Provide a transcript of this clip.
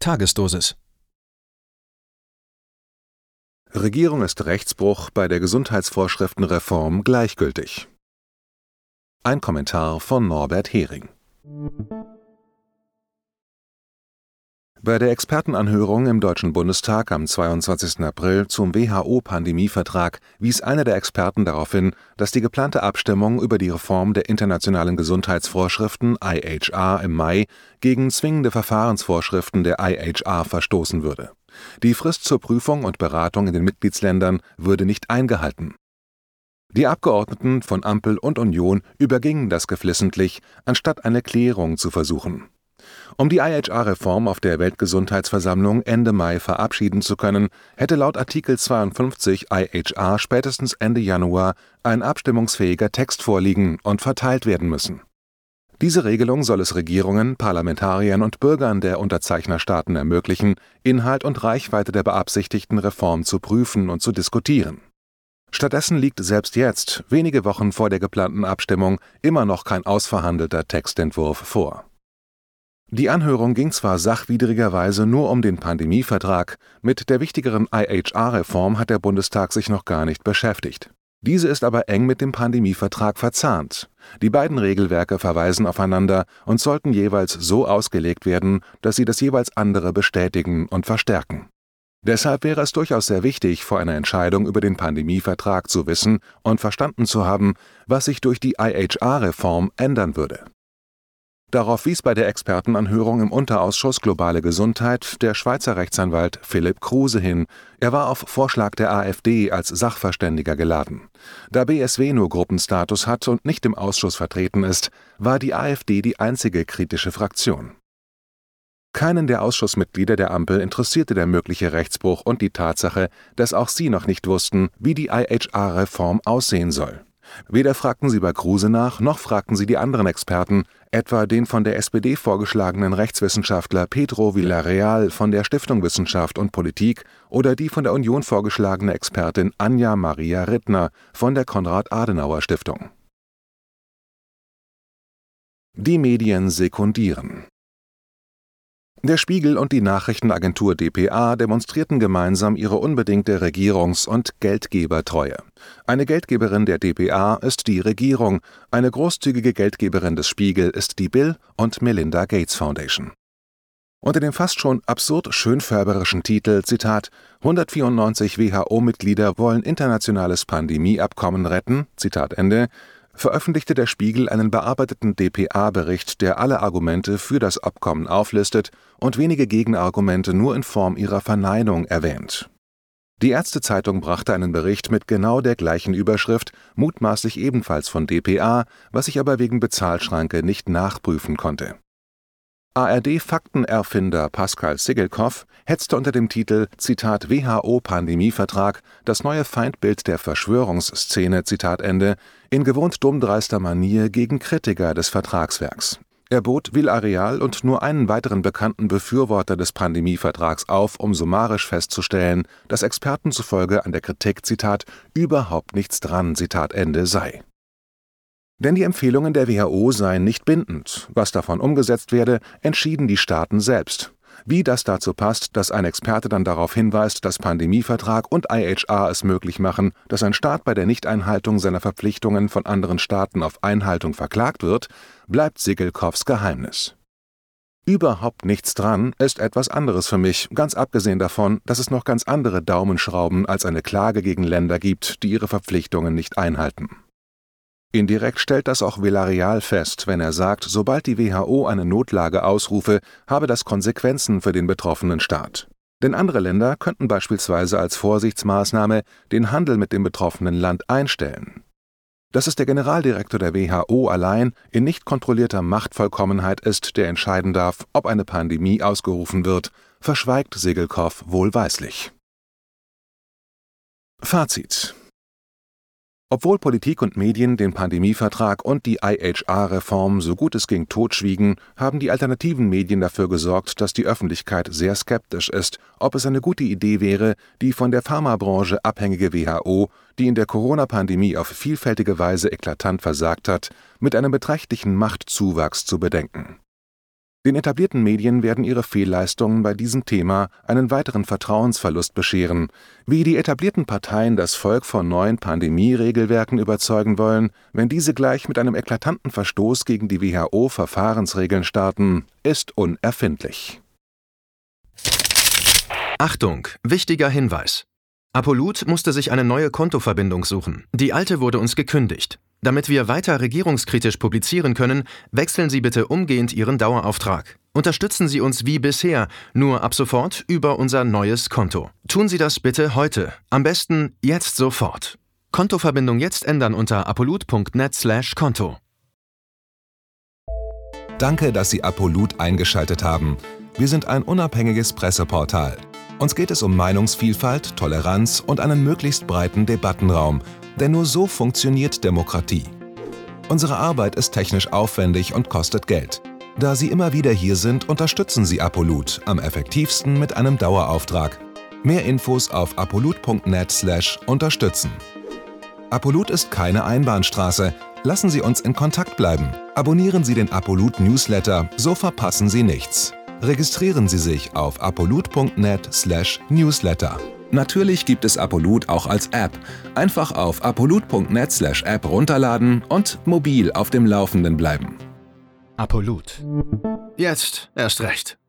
Tagesdosis. Regierung ist Rechtsbruch bei der Gesundheitsvorschriftenreform gleichgültig. Ein Kommentar von Norbert Hering. Bei der Expertenanhörung im Deutschen Bundestag am 22. April zum WHO-Pandemievertrag wies einer der Experten darauf hin, dass die geplante Abstimmung über die Reform der internationalen Gesundheitsvorschriften IHR im Mai gegen zwingende Verfahrensvorschriften der IHR verstoßen würde. Die Frist zur Prüfung und Beratung in den Mitgliedsländern würde nicht eingehalten. Die Abgeordneten von Ampel und Union übergingen das geflissentlich, anstatt eine Klärung zu versuchen. Um die IHR-Reform auf der Weltgesundheitsversammlung Ende Mai verabschieden zu können, hätte laut Artikel 52 IHR spätestens Ende Januar ein abstimmungsfähiger Text vorliegen und verteilt werden müssen. Diese Regelung soll es Regierungen, Parlamentariern und Bürgern der Unterzeichnerstaaten ermöglichen, Inhalt und Reichweite der beabsichtigten Reform zu prüfen und zu diskutieren. Stattdessen liegt selbst jetzt, wenige Wochen vor der geplanten Abstimmung, immer noch kein ausverhandelter Textentwurf vor. Die Anhörung ging zwar sachwidrigerweise nur um den Pandemievertrag, mit der wichtigeren IHR-Reform hat der Bundestag sich noch gar nicht beschäftigt. Diese ist aber eng mit dem Pandemievertrag verzahnt. Die beiden Regelwerke verweisen aufeinander und sollten jeweils so ausgelegt werden, dass sie das jeweils andere bestätigen und verstärken. Deshalb wäre es durchaus sehr wichtig, vor einer Entscheidung über den Pandemievertrag zu wissen und verstanden zu haben, was sich durch die IHR-Reform ändern würde. Darauf wies bei der Expertenanhörung im Unterausschuss Globale Gesundheit der Schweizer Rechtsanwalt Philipp Kruse hin. Er war auf Vorschlag der AfD als Sachverständiger geladen. Da BSW nur Gruppenstatus hat und nicht im Ausschuss vertreten ist, war die AfD die einzige kritische Fraktion. Keinen der Ausschussmitglieder der Ampel interessierte der mögliche Rechtsbruch und die Tatsache, dass auch sie noch nicht wussten, wie die IHR-Reform aussehen soll. Weder fragten sie bei Kruse nach, noch fragten sie die anderen Experten, etwa den von der SPD vorgeschlagenen Rechtswissenschaftler Pedro Villarreal von der Stiftung Wissenschaft und Politik oder die von der Union vorgeschlagene Expertin Anja Maria Rittner von der Konrad-Adenauer-Stiftung. Die Medien sekundieren. Der Spiegel und die Nachrichtenagentur dpa demonstrierten gemeinsam ihre unbedingte Regierungs- und Geldgebertreue. Eine Geldgeberin der dpa ist die Regierung, eine großzügige Geldgeberin des Spiegel ist die Bill und Melinda Gates Foundation. Unter dem fast schon absurd schönfärberischen Titel, Zitat, 194 WHO-Mitglieder wollen internationales Pandemieabkommen retten, Zitat Ende, veröffentlichte der Spiegel einen bearbeiteten dpa-Bericht, der alle Argumente für das Abkommen auflistet und wenige Gegenargumente nur in Form ihrer Verneinung erwähnt. Die Ärzte-Zeitung brachte einen Bericht mit genau der gleichen Überschrift, mutmaßlich ebenfalls von dpa, was ich aber wegen Bezahlschranke nicht nachprüfen konnte. ARD-Faktenerfinder Pascal Sigelkopf hetzte unter dem Titel Zitat WHO-Pandemievertrag das neue Feindbild der Verschwörungsszene Zitat Ende in gewohnt dummdreister Manier gegen Kritiker des Vertragswerks. Er bot Villarreal und nur einen weiteren bekannten Befürworter des Pandemievertrags auf, um summarisch festzustellen, dass Experten zufolge an der Kritik Zitat überhaupt nichts dran Zitat Ende sei. Denn die Empfehlungen der WHO seien nicht bindend. Was davon umgesetzt werde, entschieden die Staaten selbst. Wie das dazu passt, dass ein Experte dann darauf hinweist, dass Pandemievertrag und IHR es möglich machen, dass ein Staat bei der Nichteinhaltung seiner Verpflichtungen von anderen Staaten auf Einhaltung verklagt wird, bleibt Sigelkopfs Geheimnis. Überhaupt nichts dran ist etwas anderes für mich, ganz abgesehen davon, dass es noch ganz andere Daumenschrauben als eine Klage gegen Länder gibt, die ihre Verpflichtungen nicht einhalten. Indirekt stellt das auch Villarreal fest, wenn er sagt, sobald die WHO eine Notlage ausrufe, habe das Konsequenzen für den betroffenen Staat. Denn andere Länder könnten beispielsweise als Vorsichtsmaßnahme den Handel mit dem betroffenen Land einstellen. Dass es der Generaldirektor der WHO allein in nicht kontrollierter Machtvollkommenheit ist, der entscheiden darf, ob eine Pandemie ausgerufen wird, verschweigt Sigelkopf wohlweislich. Fazit: Obwohl Politik und Medien den Pandemievertrag und die IHR-Reform so gut es ging totschwiegen, haben die alternativen Medien dafür gesorgt, dass die Öffentlichkeit sehr skeptisch ist, ob es eine gute Idee wäre, die von der Pharmabranche abhängige WHO, die in der Corona-Pandemie auf vielfältige Weise eklatant versagt hat, mit einem beträchtlichen Machtzuwachs zu bedenken. Den etablierten Medien werden ihre Fehlleistungen bei diesem Thema einen weiteren Vertrauensverlust bescheren. Wie die etablierten Parteien das Volk von neuen Pandemie-Regelwerken überzeugen wollen, wenn diese gleich mit einem eklatanten Verstoß gegen die WHO-Verfahrensregeln starten, ist unerfindlich. Achtung, wichtiger Hinweis. Apollut musste sich eine neue Kontoverbindung suchen. Die alte wurde uns gekündigt. Damit wir weiter regierungskritisch publizieren können, wechseln Sie bitte umgehend Ihren Dauerauftrag. Unterstützen Sie uns wie bisher, nur ab sofort über unser neues Konto. Tun Sie das bitte heute. Am besten jetzt sofort. Kontoverbindung jetzt ändern unter apollut.net/Konto. Danke, dass Sie Apollut eingeschaltet haben. Wir sind ein unabhängiges Presseportal. Uns geht es um Meinungsvielfalt, Toleranz und einen möglichst breiten Debattenraum, denn nur so funktioniert Demokratie. Unsere Arbeit ist technisch aufwendig und kostet Geld. Da Sie immer wieder hier sind, unterstützen Sie Apollut am effektivsten mit einem Dauerauftrag. Mehr Infos auf apollut.net/unterstützen. Apollut ist keine Einbahnstraße. Lassen Sie uns in Kontakt bleiben. Abonnieren Sie den Apollut Newsletter, so verpassen Sie nichts. Registrieren Sie sich auf apollut.net/newsletter. Natürlich gibt es Apollut auch als App. Einfach auf apollut.net/App runterladen und mobil auf dem Laufenden bleiben. Apollut. Jetzt erst recht.